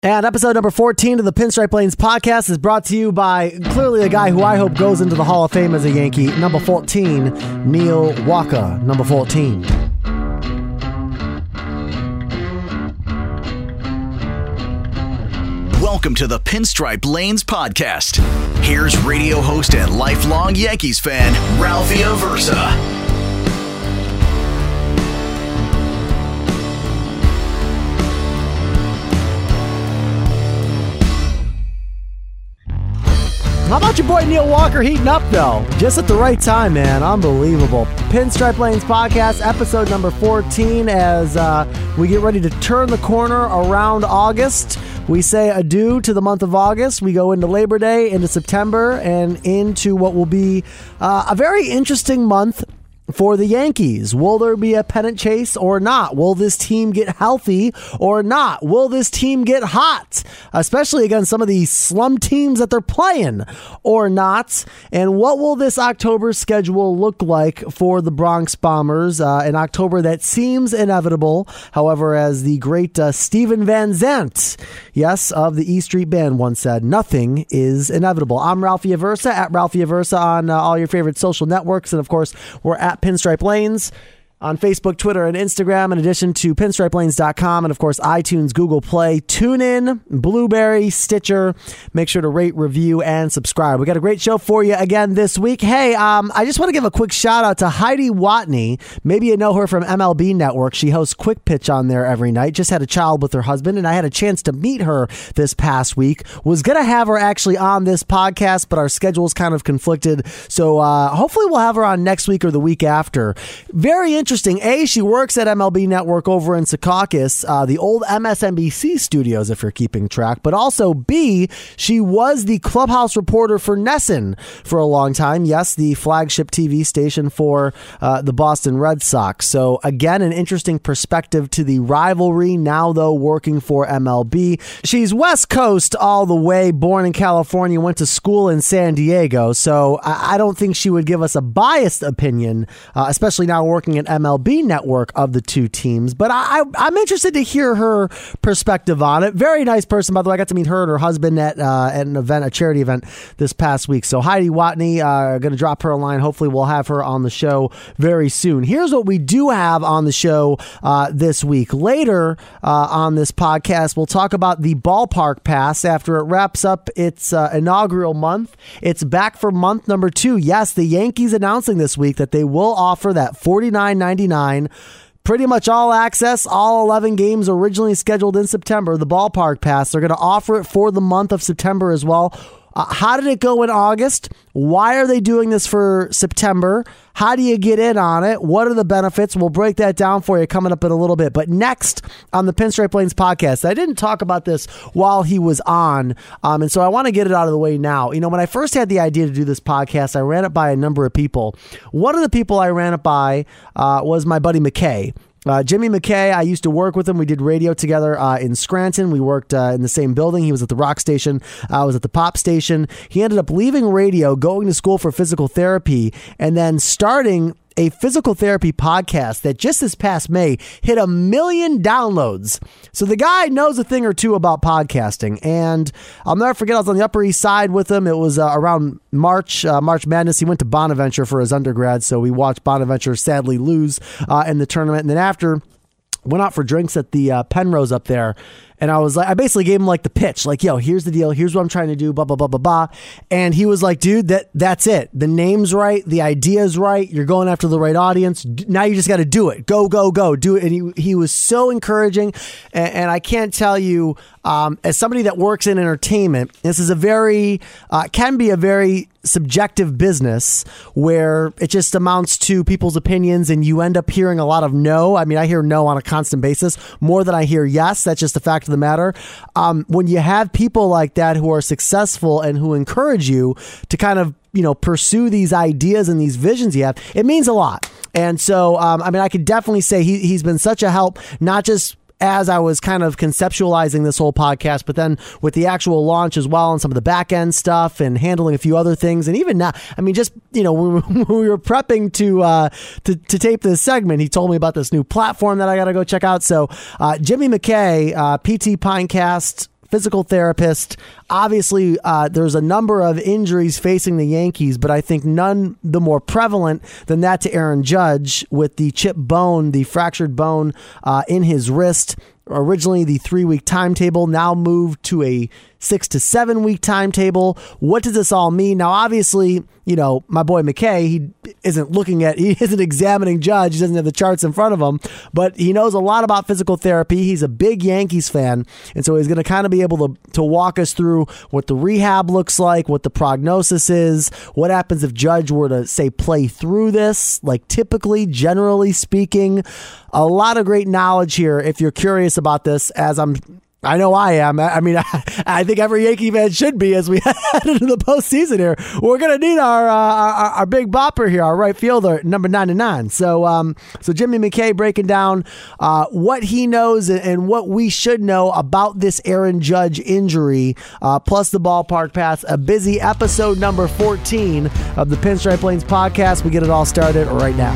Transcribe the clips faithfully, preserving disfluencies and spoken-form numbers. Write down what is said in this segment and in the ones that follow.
And episode number fourteen of the Pinstripe Lanes podcast is brought to you by clearly a guy who I hope goes into the Hall of Fame as a Yankee. Number fourteen, Neil Walker. Number fourteen. Welcome to the Pinstripe Lanes podcast. Here's radio host and lifelong Yankees fan, Ralphie Aversa. How about your boy Neil Walker heating up, though? Just at the right time, man. Unbelievable. Pinstripe Lanes podcast, episode number fourteen, as uh, we get ready to turn the corner around August. We say adieu to the month of August. We go into Labor Day, into September, and into what will be uh, a very interesting month for the Yankees. Will there be a pennant chase or not? Will this team get healthy or not? Will this team get hot, especially against some of these slum teams that they're playing or not? And what will this October schedule look like for the Bronx Bombers? Uh, an October that seems inevitable. However, as the great uh, Steven Van Zandt, yes, of the E Street Band once said, nothing is inevitable. I'm Ralphie Aversa, at Ralphie Aversa on uh, all your favorite social networks. And of course, we're at Pinstripe Lanes on Facebook, Twitter, and Instagram, in addition to pinstripe lanes dot com and, of course, iTunes, Google Play, TuneIn, Blueberry, Stitcher. Make sure to rate, review, and subscribe. We got a great show for you again this week. Hey, um, I just want to give a quick shout out to Heidi Watney. Maybe you know her from M L B Network. She hosts Quick Pitch on there every night. Just had a child with her husband, and I had a chance to meet her this past week. Was going to have her actually on this podcast, but our schedules kind of conflicted. So uh, hopefully we'll have her on next week or the week after. Very interesting. Interesting. A, she works at M L B Network over in Secaucus, uh, the old M S N B C studios, if you're keeping track. But also, B, she was the clubhouse reporter for NESN for a long time. Yes, the flagship T V station for uh, the Boston Red Sox. So, again, an interesting perspective to the rivalry, now, though, working for M L B. She's West Coast all the way, born in California, went to school in San Diego. So, I, I don't think she would give us a biased opinion, uh, especially now working at M L B Network, of the two teams. But I, I, I'm interested to hear her perspective on it. Very nice person, by the way. I got to meet her and her husband at, uh, at an event, a charity event this past week. So Heidi Watney, uh, going to drop her a line. Hopefully we'll have her on the show very soon. Here's what we do have on the show uh, this week. Later uh, on this podcast, we'll talk about the ballpark pass after it wraps up its uh, inaugural month. It's back for month number two. Yes, the Yankees announcing this week that they will offer that forty-nine ninety-nine, pretty much all access, all eleven games originally scheduled in September, the ballpark pass. They're going to offer it for the month of September as well. Uh, how did it go in August? Why are they doing this for September? How do you get in on it? What are the benefits? We'll break that down for you coming up in a little bit. But next on the Pinstripe Lanes podcast, I didn't talk about this while he was on, um, and so I want to get it out of the way now. You know, when I first had the idea to do this podcast, I ran it by a number of people. One of the people I ran it by uh, was my buddy McKay. Uh, Jimmy McKay, I used to work with him. We did radio together uh, in Scranton. We worked uh, in the same building. He was at the rock station. I was at the pop station. He ended up leaving radio, going to school for physical therapy, and then starting a physical therapy podcast that just this past May hit a million downloads. So the guy knows a thing or two about podcasting. And I'll never forget, I was on the Upper East Side with him. It was uh, around March, uh, March Madness. He went to Bonaventure for his undergrad. So we watched Bonaventure sadly lose uh, in the tournament. And then after, went out for drinks at the uh, Penrose up there. And I was like, I basically gave him like the pitch, like, yo, here's the deal. Here's what I'm trying to do, blah, blah, blah, blah, blah. And he was like, dude, that that's it. The name's right. The idea's right. You're going after the right audience. Now you just got to do it. Go, go, go. Do it. And he, he was so encouraging. And, and I can't tell you, um, as somebody that works in entertainment, this is a very, uh, can be a very subjective business where it just amounts to people's opinions and you end up hearing a lot of no. I mean, I hear no on a constant basis more than I hear yes. That's just the fact of the matter. Um, when you have people like that who are successful and who encourage you to kind of, you know, pursue these ideas and these visions you have, it means a lot. And so, um, I mean, I could definitely say he, he's been such a help, not just as I was kind of conceptualizing this whole podcast, but then with the actual launch as well and some of the back end stuff and handling a few other things. And even now, I mean, just, you know, when we were prepping to, uh, to, to tape this segment, he told me about this new platform that I got to go check out. So, uh, Jimmy McKay, uh, P T Pinecast, physical therapist. Obviously, uh, there's a number of injuries facing the Yankees, but I think none the more prevalent than that to Aaron Judge with the chipped bone, the fractured bone uh, in his wrist. Originally the three-week timetable, now moved to a six to seven-week timetable. What does this all mean? Now, obviously, you know, my boy McKay, he isn't looking at, he isn't examining Judge. He doesn't have the charts in front of him, but he knows a lot about physical therapy. He's a big Yankees fan, and so he's going to kind of be able to, to walk us through what the rehab looks like, what the prognosis is, what happens if Judge were to, say, play through this, like typically, generally speaking. A lot of great knowledge here if you're curious about this, as I'm I know I am. I mean, I, I think every Yankee fan should be as we head into the postseason here. We're going to need our, uh, our our big bopper here, our right fielder, number ninety-nine. So, um, so Jimmy McKay breaking down uh, what he knows and what we should know about this Aaron Judge injury, uh, plus the ballpark pass. A busy episode number fourteen of the Pinstripe Lanes podcast. We get it all started right now.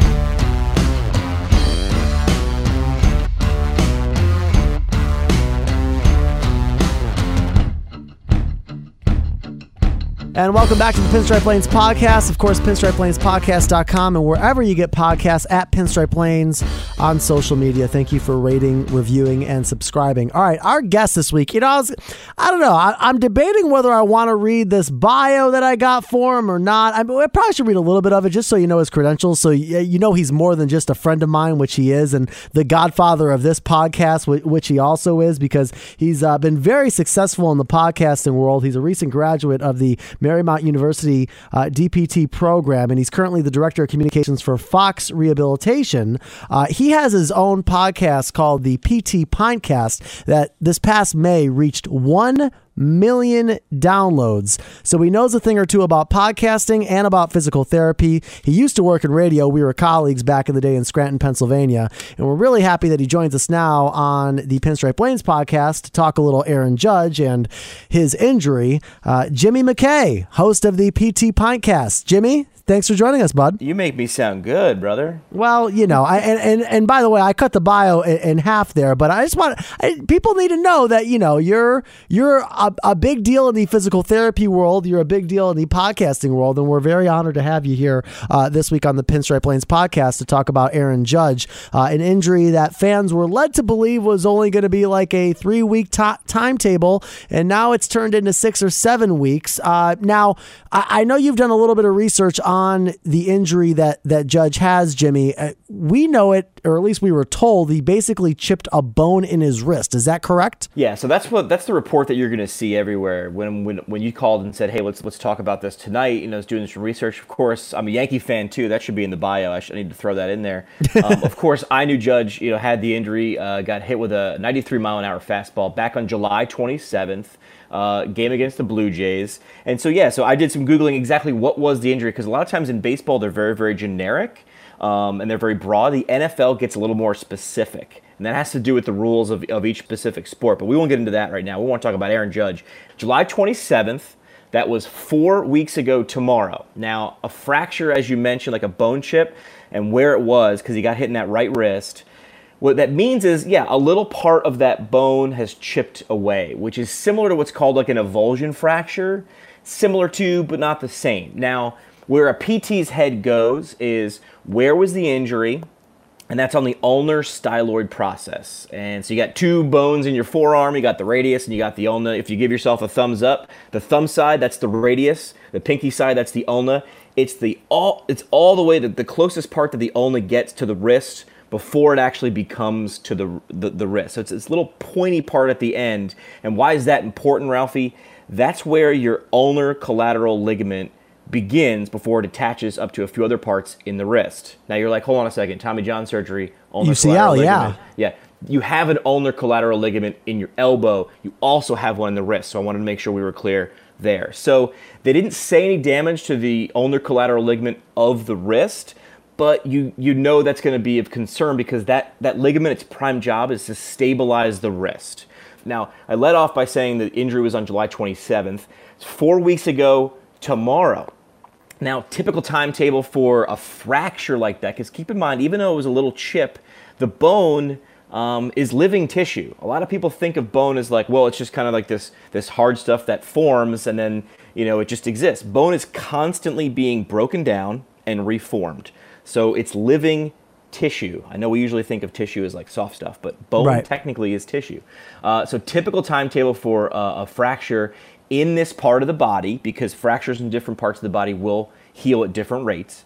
And welcome back to the Pinstripe Lanes podcast. Of course, pinstripe lanes podcast dot com and wherever you get podcasts at Pinstripe Lanes on social media. Thank you for rating, reviewing, and subscribing. All right, our guest this week, you know, I, was, I don't know. I, I'm debating whether I want to read this bio that I got for him or not. I, I probably should read a little bit of it just so you know his credentials, so you, you know he's more than just a friend of mine, which he is, and the godfather of this podcast, which he also is, because he's uh, been very successful in the podcasting world. He's a recent graduate of the Marymount University uh, D P T program, and he's currently the director of communications for Fox Rehabilitation. Uh, he has his own podcast called the P T Pinecast that this past May reached one million downloads. So he knows a thing or two about podcasting and about physical therapy. He used to work in radio. We were colleagues back in the day in Scranton, Pennsylvania. And we're really happy that he joins us now on the Pinstripe Lanes podcast to talk a little Aaron Judge and his injury. Uh, Jimmy McKay, host of the P T Pinecast. Jimmy, thanks for joining us, bud. You make me sound good, brother. Well, you know, I, and, and and by the way, I cut the bio in, in half there, but I just want I, people need to know that, you know, you're you're a, a big deal in the physical therapy world. You're a big deal in the podcasting world, and we're very honored to have you here uh, this week on the Pinstripe Lanes podcast to talk about Aaron Judge, uh, an injury that fans were led to believe was only going to be like a three-week t- timetable, and now it's turned into six or seven weeks. Uh, now, I, I know you've done a little bit of research on on the injury that, that Judge has, Jimmy. Uh, we know it, or at least we were told, he basically chipped a bone in his wrist. Is that correct? Yeah, so that's what that's the report that you're going to see everywhere. When when when you called and said, hey, let's let's talk about this tonight, you know, I was doing some research. Of course, I'm a Yankee fan too. That should be in the bio. I, should, I need to throw that in there. Um, of course, I knew Judge, you know, had the injury, uh, got hit with a ninety-three mile an hour fastball back on July twenty-seventh. Uh, game against the Blue Jays. And so, yeah, so I did some Googling exactly what was the injury, because a lot of times in baseball, they're very, very generic, um, and they're very broad. The N F L gets a little more specific, and that has to do with the rules of, of each specific sport, but we won't get into that right now. We want to talk about Aaron Judge. July twenty-seventh, that was four weeks ago tomorrow. Now, a fracture, as you mentioned, like a bone chip, and where it was, because he got hit in that right wrist, what that means is, yeah, a little part of that bone has chipped away, which is similar to what's called like an avulsion fracture. Similar to, but not the same. Now, where a P T's head goes is where was the injury, and that's on the ulnar styloid process. And so you got two bones in your forearm. You got the radius and you got the ulna. If you give yourself a thumbs up, the thumb side, that's the radius. The pinky side, that's the ulna. It's the all. It's all the way to the closest part that the ulna gets to the wrist before it actually becomes to the, the, the wrist. So it's this little pointy part at the end. And why is that important, Ralphie? That's where your ulnar collateral ligament begins before it attaches up to a few other parts in the wrist. Now you're like, hold on a second, Tommy John surgery, ulnar U C L, ligament. yeah. Yeah. You have an ulnar collateral ligament in your elbow. You also have one in the wrist. So I wanted to make sure we were clear there. So they didn't say any damage to the ulnar collateral ligament of the wrist, but you you know that's going to be of concern because that, that ligament, its prime job is to stabilize the wrist. Now, I led off by saying the injury was on July twenty-seventh. It's four weeks ago tomorrow. Now, typical timetable for a fracture like that, because keep in mind, even though it was a little chip, the bone um, is living tissue. A lot of people think of bone as like, well, it's just kind of like this this hard stuff that forms and then, you know, it just exists. Bone is constantly being broken down and reformed. So it's living tissue. I know we usually think of tissue as like soft stuff, but bone right. technically is tissue. Uh, so typical timetable for uh, a fracture in this part of the body, because fractures in different parts of the body will heal at different rates.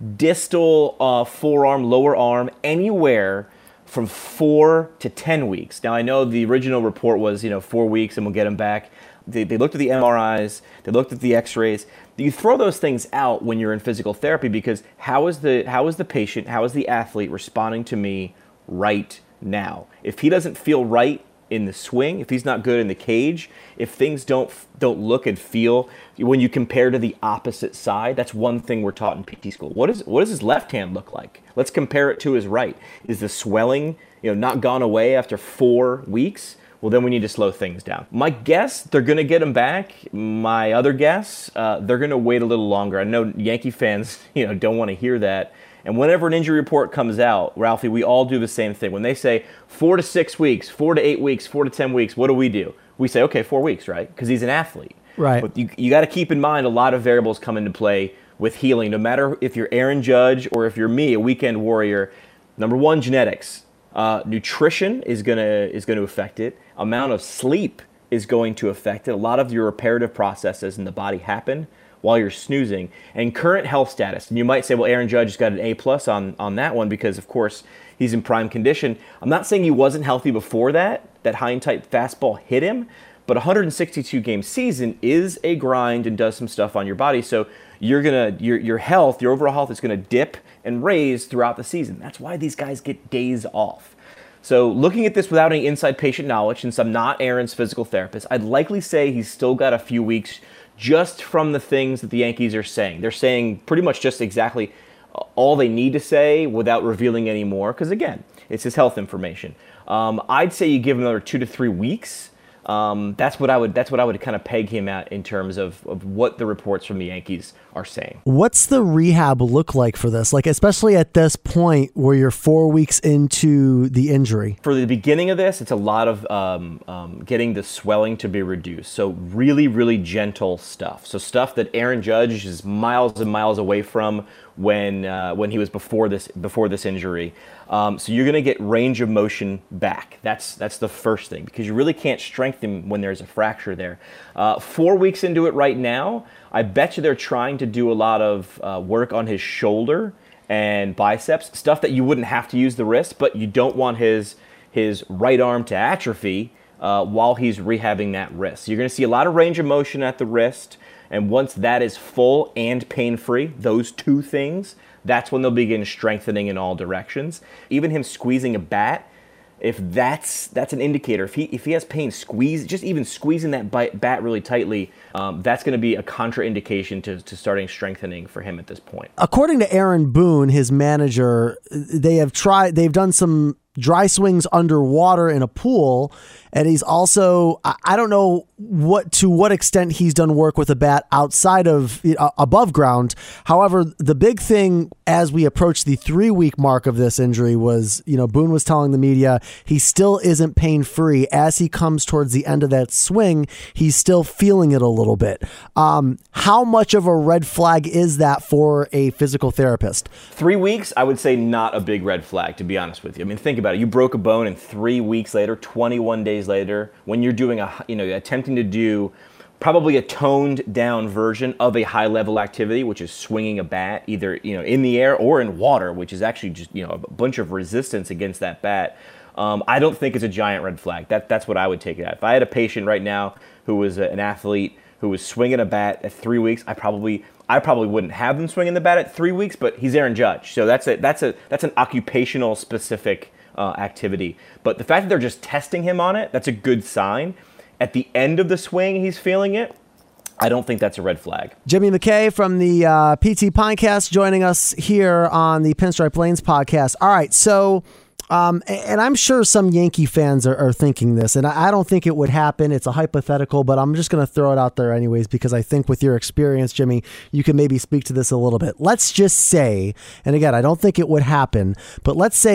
Distal uh, forearm, lower arm, anywhere from four to ten weeks. Now I know the original report was, you know, four weeks and we'll get them back. They, they looked at the M R Is, they looked at the X-rays. You throw those things out when you're in physical therapy, because how is the how is the patient, how is the athlete responding to me right now? If he doesn't feel right in the swing, if he's not good in the cage, if things don't don't look and feel, when you compare to the opposite side, that's one thing we're taught in P T school. What is what does his left hand look like? Let's compare it to his right. Is the swelling, you know, not gone away after four weeks? Well, then we need to slow things down. My guess, they're going to get him back. My other guess, uh, they're going to wait a little longer. I know Yankee fans, you know, don't want to hear that. And whenever an injury report comes out, Ralphie, we all do the same thing. When they say four to six weeks, four to eight weeks, four to ten weeks, what do we do? We say, okay, four weeks, right? Because he's an athlete. Right. But you, you got to keep in mind a lot of variables come into play with healing. No matter if you're Aaron Judge or if you're me, a weekend warrior, number one, genetics. Uh, nutrition is gonna is going to affect it. Amount of sleep is going to affect it. A lot of your reparative processes in the body happen while you're snoozing. And current health status. And you might say, well, Aaron Judge has got an A plus on, on that one because, of course, he's in prime condition. I'm not saying he wasn't healthy before that. That high-type fastball hit him. But a one hundred sixty-two game season is a grind and does some stuff on your body. So you're gonna your your health, your overall health is gonna dip and raise throughout the season. That's why these guys get days off. So looking at this without any inside patient knowledge, since I'm not Aaron's physical therapist, I'd likely say he's still got a few weeks just from the things that the Yankees are saying. They're saying pretty much just exactly all they need to say without revealing any more, because again, it's his health information. Um, I'd say you give him another two to three weeks. Um, that's what I would. That's what I would kind of peg him at in terms of, of what the reports from the Yankees are saying. What's the rehab look like for this? Like, especially at this point where you're four weeks into the injury. For the beginning of this, it's a lot of um, um, getting the swelling to be reduced. So really, really gentle stuff. So stuff that Aaron Judge is miles and miles away from when uh, when he was before this before this injury. Um, so you're going to get range of motion back. That's that's the first thing, because you really can't strengthen when there's a fracture there. Uh, four weeks into it right now, I bet you they're trying to do a lot of uh, work on his shoulder and biceps, stuff that you wouldn't have to use the wrist, but you don't want his his right arm to atrophy uh, while he's rehabbing that wrist. So you're going to see a lot of range of motion at the wrist, and once that is full and pain-free, those two things, that's when they'll begin strengthening in all directions. Even him squeezing a bat, if that's that's an indicator. If he if he has pain, squeeze just even squeezing that bat really tightly, um, that's going to be a contraindication to to starting strengthening for him at this point. According to Aaron Boone, his manager, they have tried. They've done some dry swings underwater in a pool, and he's also, I don't know what to what extent he's done work with a bat outside of uh, above ground. However, the big thing as we approach the three week mark of this injury was, you know, Boone was telling the media he still isn't pain free. As he comes towards the end of that swing, he's still feeling it a little bit. Um, how much of a red flag is that for a physical therapist? Three weeks, I would say not a big red flag, to be honest with you. I mean, think about it. You broke a bone, and three weeks later, twenty-one days later, when you're doing a, you know, attempting to do probably a toned down version of a high level activity, which is swinging a bat either, you know, in the air or in water, which is actually just, you know, a bunch of resistance against that bat. Um, I don't think it's a giant red flag. That that's what I would take it at. If I had a patient right now who was a, an athlete who was swinging a bat at three weeks, I probably I probably wouldn't have them swinging the bat at three weeks. But he's Aaron Judge, so that's a that's a that's an occupational specific Uh, activity. But the fact that they're just testing him on it, that's a good sign. At the end of the swing, he's feeling it. I don't think that's a red flag. Jimmy McKay from the uh, P T Podcast joining us here on the Pinstripe Lanes podcast. All right, so, um, and I'm sure some Yankee fans are, are thinking this, and I don't think it would happen. It's a hypothetical, but I'm just going to throw it out there anyways, because I think with your experience, Jimmy, you can maybe speak to this a little bit. Let's just say, and again, I don't think it would happen, but let's say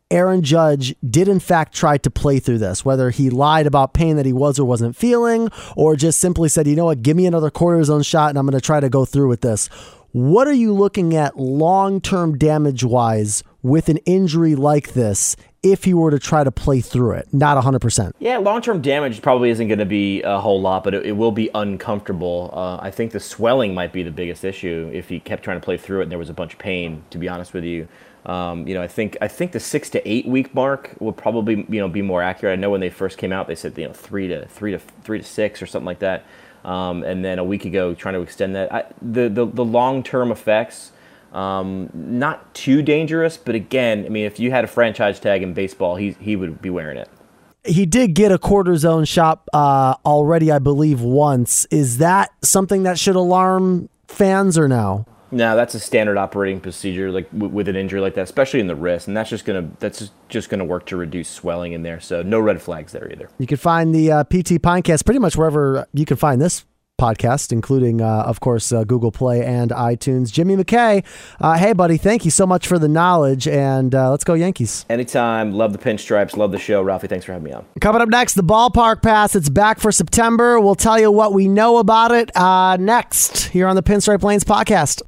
Aaron Judge did in fact try to play through this, whether he lied about pain that he was or wasn't feeling, or just simply said, you know what, give me another cortisone shot and I'm going to try to go through with this. What are you looking at long-term damage-wise with an injury like this if he were to try to play through it? Not one hundred percent. Yeah, long-term damage probably isn't going to be a whole lot, but it, it will be uncomfortable. Uh, I think the swelling might be the biggest issue if he kept trying to play through it and there was a bunch of pain, to be honest with you. Um, you know, I think I think the six to eight week mark will probably, you know, be more accurate. I know when they first came out, they said, you know, three to three to three to six or something like that. Um, and then a week ago, trying to extend that. I, the the, the long-term effects, um, not too dangerous, but again, I mean, if you had a franchise tag in baseball, he he would be wearing it. He did get a cortisone shot uh, already, I believe, once. Is that something that should alarm fans or no? No, that's a standard operating procedure, like w- with an injury like that, especially in the wrist, and that's just gonna that's just gonna work to reduce swelling in there. So no red flags there either. You can find the uh, P T Pinecast pretty much wherever you can find this podcast, including, uh, of course, uh, Google Play and iTunes. Jimmy McKay, uh, hey buddy, thank you so much for the knowledge, and uh, let's go Yankees. Anytime. Love the pinstripes. Love the show, Ralphie. Thanks for having me on. Coming up next, the Ballpark Pass. It's back for September. We'll tell you what we know about it uh, next here on the Pinstripe Lanes podcast.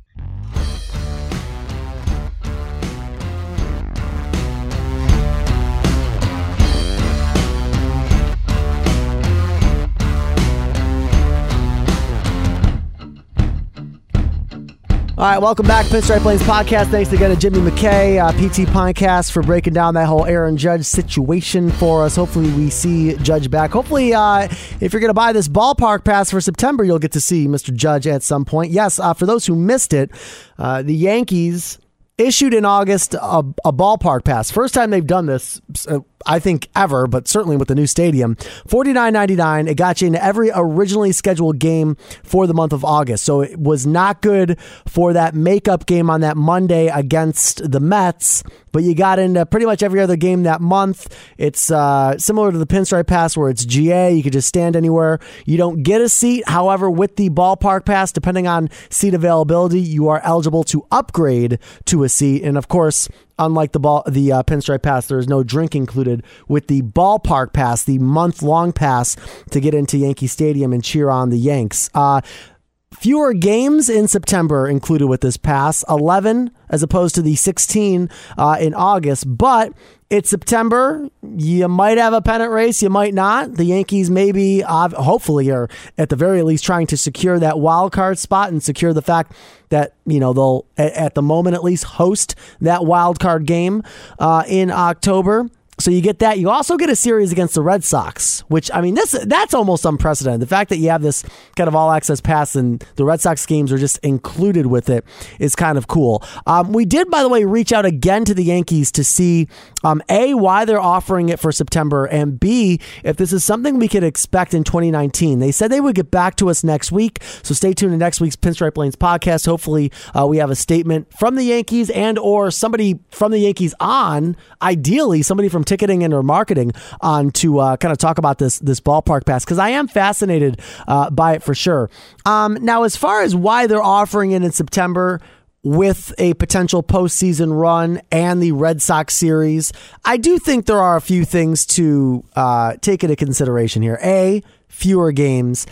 All right, welcome back, Pinstripe Lanes podcast. Thanks again to Jimmy McKay, uh, P T Pinecast, for breaking down that whole Aaron Judge situation for us. Hopefully we see Judge back. Hopefully, uh, if you're going to buy this Ballpark Pass for September, you'll get to see Mister Judge at some point. Yes, uh, for those who missed it, uh, the Yankees issued in August a, a Ballpark Pass. First time they've done this, uh, I think, ever, but certainly with the new stadium. forty-nine ninety-nine. It got you into every originally scheduled game for the month of August. So it was not good for that makeup game on that Monday against the Mets, but you got into pretty much every other game that month. It's uh, similar to the Pinstripe Pass where it's G A. You could just stand anywhere. You don't get a seat. However, with the Ballpark Pass, depending on seat availability, you are eligible to upgrade to a seat. And of course, unlike the ball, the uh, Pinstripe Pass, there is no drink included with the Ballpark Pass, the month-long pass to get into Yankee Stadium and cheer on the Yanks. Uh, fewer games in September included with this pass, eleven as opposed to the sixteen uh, in August, but it's September. You might have a pennant race. You might not. The Yankees maybe, uh, hopefully, are at the very least trying to secure that wild card spot and secure the fact that, you know, they'll, at, at the moment at least, host that wild card game uh, in October. So you get that. You also get a series against the Red Sox, which, I mean, this that's almost unprecedented. The fact that you have this kind of all-access pass and the Red Sox games are just included with it is kind of cool. Um, we did, by the way, reach out again to the Yankees to see, um, A, why they're offering it for September, and B, if this is something we could expect in twenty nineteen. They said they would get back to us next week, so stay tuned to next week's Pinstripe Lanes podcast. Hopefully, uh, we have a statement from the Yankees and or somebody from the Yankees on, ideally, somebody from ticketing and or marketing on to uh, kind of talk about this this Ballpark Pass, because I am fascinated uh, by it for sure. Um, now, as far as why they're offering it in September with a potential postseason run and the Red Sox series, I do think there are a few things to uh, take into consideration here. A, fewer games.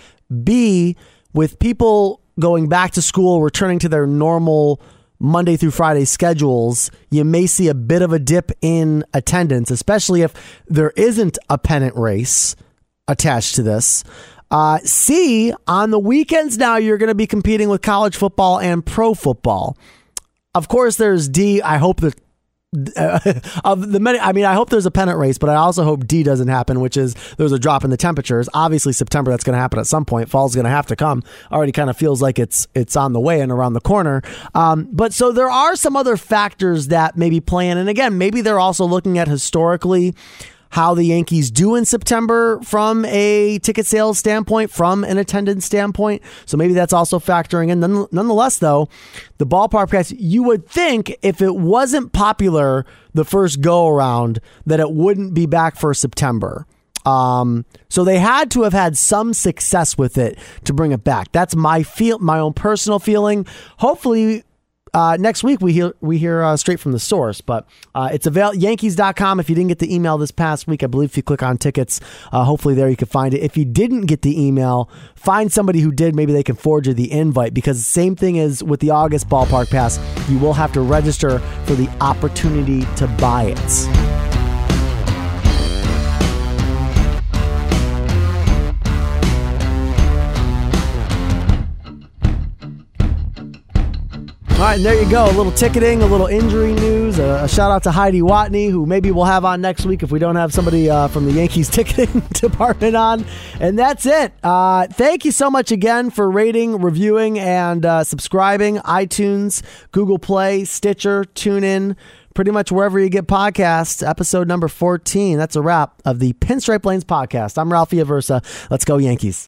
B, with people going back to school, returning to their normal Monday through Friday schedules, you may see a bit of a dip in attendance, especially if there isn't a pennant race attached to this. Uh, C, on the weekends now, you're going to be competing with college football and pro football. Of course, there's D. I hope that Uh, of the many, I mean, I hope there's a pennant race, but I also hope D doesn't happen, which is there's a drop in the temperatures. Obviously, September, that's going to happen at some point. Fall's going to have to come. Already kind of feels like it's it's on the way and around the corner. Um, but so there are some other factors that may be playing. And again, maybe they're also looking at historically how the Yankees do in September from a ticket sales standpoint, from an attendance standpoint. So maybe that's also factoring in. Nonetheless, though, the Ballpark Pass, you would think if it wasn't popular the first go around, that it wouldn't be back for September. Um, so they had to have had some success with it to bring it back. That's my feel, my own personal feeling. Hopefully, uh, next week we hear we hear uh, straight from the source. But uh, it's avail Yankees dot com. If you didn't get the email this past week, I believe if you click on tickets, uh, hopefully there you can find it. If you didn't get the email, find somebody who did. Maybe they can forward you the invite, because same thing as with the August ballpark pass, you will have to register for the opportunity to buy it. All right, and there you go. A little ticketing, a little injury news. A, a shout out to Heidi Watney, who maybe we'll have on next week if we don't have somebody uh, from the Yankees ticketing department on. And that's it. Uh, thank you so much again for rating, reviewing, and uh, subscribing. iTunes, Google Play, Stitcher, TuneIn, pretty much wherever you get podcasts. Episode number fourteen. That's a wrap of the Pinstripe Lanes podcast. I'm Ralphie Aversa. Let's go Yankees.